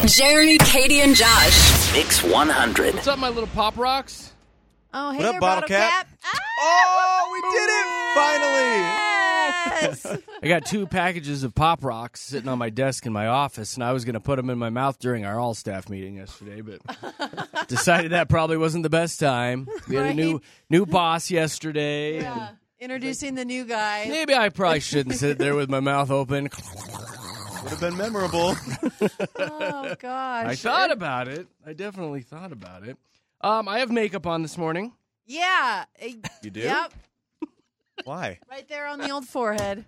Jeremy, Katie, and Josh. Mix 100. What's up, my little Pop Rocks? Oh, hey What up, there, Bottle Cap? Oh, we did it finally! Yes. I got 2 packages of Pop Rocks sitting on my desk in my office, and I was going to put them in my mouth during our all-staff meeting yesterday, but decided that probably wasn't the best time. We had a new boss yesterday. Yeah. Introducing the new guy. Maybe I probably shouldn't sit there with my mouth open. Would have been memorable. Oh, gosh. I thought about it. I definitely thought about it. I have makeup on this morning. Yeah. You do? Yep. Why? Right there on the old forehead.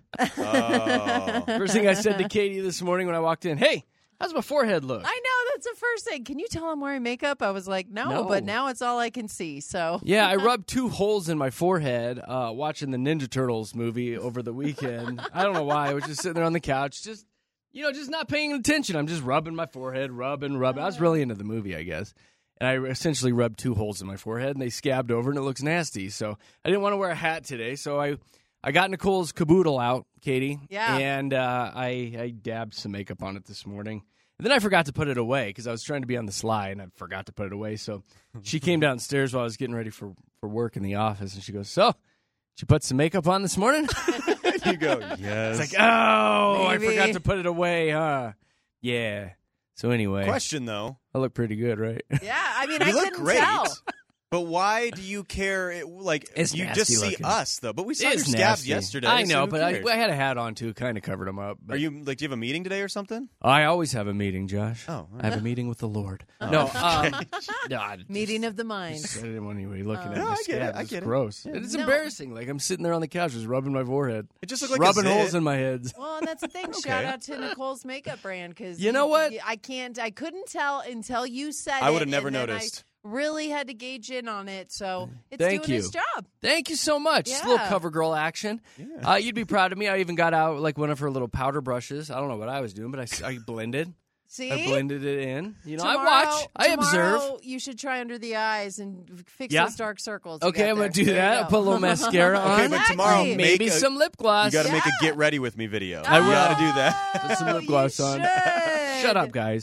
Oh. First thing I said to Katie this morning when I walked in, hey, how's my forehead look? I know. That's the first thing. Can you tell I'm wearing makeup? I was like, no, but now it's all I can see. So Yeah, I rubbed 2 holes in my forehead watching the Ninja Turtles movie over the weekend. I don't know why. I was just sitting there on the couch, just not paying attention. I'm just rubbing my forehead, rubbing. I was really into the movie, I guess. And I essentially rubbed 2 holes in my forehead, and they scabbed over, and it looks nasty. So I didn't want to wear a hat today, so I got Nicole's caboodle out, Katie. Yeah. And I dabbed some makeup on it this morning. And then I forgot to put it away because I was trying to be on the sly, and I forgot to put it away. So she came downstairs while I was getting ready for work in the office, and she goes, so, did you put some makeup on this morning? You go, yes. It's like, oh, Maybe. I forgot to put it away, huh? Yeah. So anyway, Question, though. I look pretty good, right? yeah, I mean, You I look couldn't great. tell. But why do you care? It's you nasty just see looking. us, though. But we saw your It's scabs nasty. yesterday. I so know, who but cares? I had a hat on too, kind of covered them up. But Are you do you have a meeting today or something? I always have a meeting, Josh. Oh, all I have a meeting with the Lord. Oh. No, no, I just- Meeting of the mind. I didn't want anybody looking at No, my I get it, scabs. I It's get it. gross. It's No. embarrassing. Like I'm sitting there on the couch, just rubbing my forehead. It just looked like rubbing a zit. holes in my head. Well, and that's the thing. Shout out to Nicole's makeup brand because You know what? I couldn't tell until you said it. I would have never and then noticed. I really had to gauge in on it, so it's Thank doing you. its job. Thank you so much. Just a little Yeah. cover girl action. Yeah. You'd be proud of me. I even got out like one of her little powder brushes. I don't know what I was doing, but I blended. See, I blended it in. I Tomorrow- watch. I observe. tomorrow You should try under the eyes and fix Yeah? those dark circles. you Okay, got I'm going there. to do There you that. go. I'll put a little mascara on. Okay, but tomorrow Exactly. Maybe make a- some lip gloss. You got to make a Yeah. get ready with me video. I will. You got to do that. Put some lip Oh, gloss you on. should. Shut up, guys.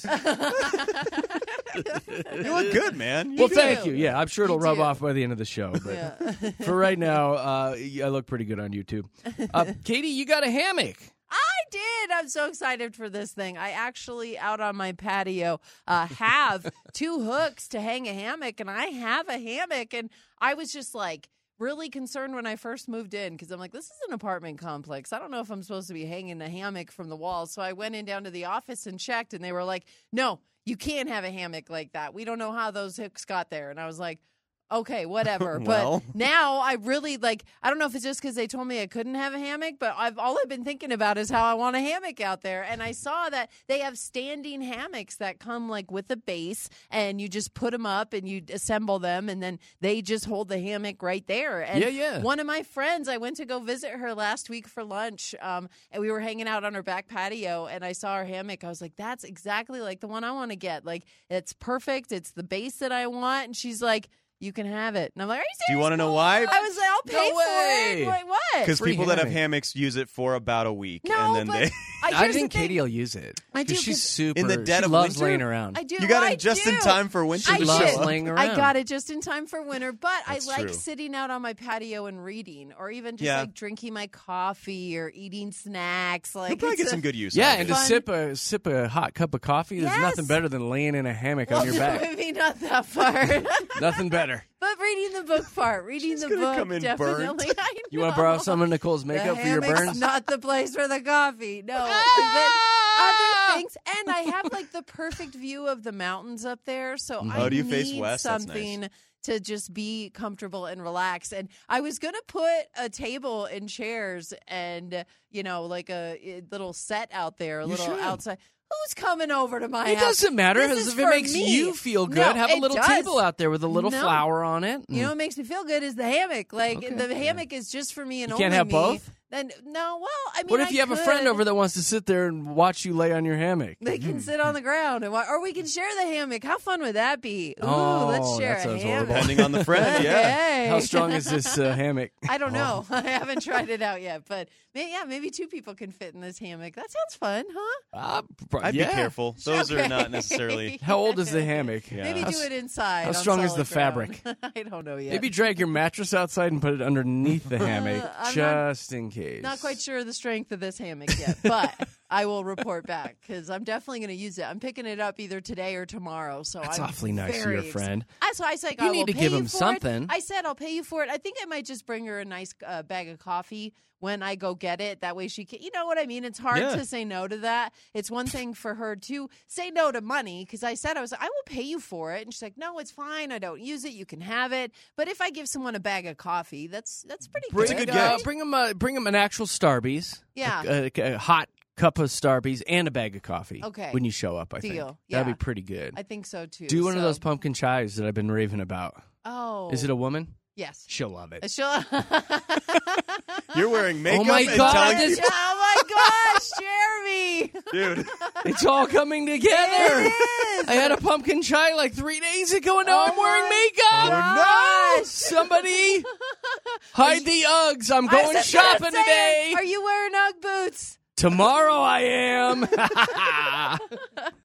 You look good, man. Well, do. thank you. Yeah, I'm sure it'll You rub do. off by the end of the show. But Yeah. for right now, I look pretty good on YouTube. Katie, you got a hammock. I did. I'm so excited for this thing. I actually, out on my patio, have 2 hooks to hang a hammock, and I have a hammock. And I was just like really concerned when I first moved in because I'm like, this is an apartment complex. I don't know if I'm supposed to be hanging a hammock from the walls. So I went in down to the office and checked, and they were like, no, you can't have a hammock like that. We don't know how those hooks got there. And I was like, okay, whatever. Well. But now I really I don't know if it's just because they told me I couldn't have a hammock, but all I've been thinking about is how I want a hammock out there. And I saw that they have standing hammocks that come like with a base, and you just put them up and you assemble them, and then they just hold the hammock right there. And Yeah. one of my friends, I went to go visit her last week for lunch, and we were hanging out on her back patio, and I saw her hammock. I was like, that's exactly like the one I want to get. Like, it's perfect. It's the base that I want. And she's like, you can have it. And I'm like, are you serious? Do you want to know why? I was like, I'll pay No for way. it. Wait, what? Because Free people that have hammock. hammocks use it for about a week, No, and then but they. I here's think the thing. Katie will use it. I do, Because she's 'cause super. In the dead she of loves winter? laying around. I do. You got I it just in do. time for winter. I to loves show up. laying around. I got it just in time for winter, but That's I like true. sitting out on my patio and reading, or even just Yeah. like drinking my coffee or eating snacks. Like, You'll probably it's get a- some good use. Yeah, out of and it. to sip a hot cup of coffee, there's Yes. nothing better than laying in a hammock Well, on your back. maybe not that far. Nothing better. But reading the book part, reading the gonna book, come in definitely. burnt. I You want to know. borrow some of Nicole's makeup the for your hammock's burns? Not the place for the coffee. No. Ah! But other things, and I have like the perfect view of the mountains up there. So I Oh, do you need face west? That's nice. something to just be comfortable and relax. And I was gonna put a table and chairs and like a little set out there, a little should. outside. Who's coming over to my It house? doesn't matter This is if it for makes me. you feel good. No, Have a it little does. table out there with a little No. flower on it. You know what makes me feel good is the hammock. Like Okay. the hammock is just for me and You only can't have me. both? Then no. Well, I mean, What if you have a friend could. over that wants to sit there and watch you lay on your hammock? They can sit on the ground, or we can share the hammock. How fun would that be? Ooh, Oh, let's share that a sounds hammock. horrible. Depending on the friend, yeah. Hey. How strong is this hammock? I don't know. I haven't tried it out yet, but maybe 2 people can fit in this hammock. That sounds fun, huh? I'd be careful. Those are Okay. not necessarily. How old is the hammock? Yeah. Maybe do it inside. how on strong is the solid ground. I don't know yet. Maybe drag your mattress outside and put it underneath the hammock, I'm just in case. Not quite sure of the strength of this hammock yet, but I will report back because I'm definitely going to use it. I'm picking it up either today or tomorrow. So That's I'm awfully nice of very your friend. So I said, You I need will to pay give you him for something. It. I said I'll pay you for it. I think I might just bring her a nice bag of coffee when I go get it. That way she can, you know what I mean? It's hard Yeah. to say no to that. It's one thing for her to say no to money because I said, I will pay you for it. And she's like, no, it's fine. I don't use it. You can have it. But if I give someone a bag of coffee, that's pretty Bring, good. a good right? gift. Bring him an actual Starbucks. Yeah. A hot cup of Starbucks and a bag of coffee. Okay. When you show up, I think. Deal. That'd Yeah. be pretty good. I think so too. Do one of So- those pumpkin chives that I've been raving about. Oh. Is it a woman? Yes. She'll love it. She'll. You're wearing makeup my and God, telling this- Oh my gosh, Jeremy! dude. It's all coming together. It is. I had a pumpkin chai like 3 days ago, and now Oh I'm wearing my makeup. gosh. Somebody hide the Uggs. I'm I going was just shopping gonna say today. it. Are you wearing Ugg boots? Tomorrow I am.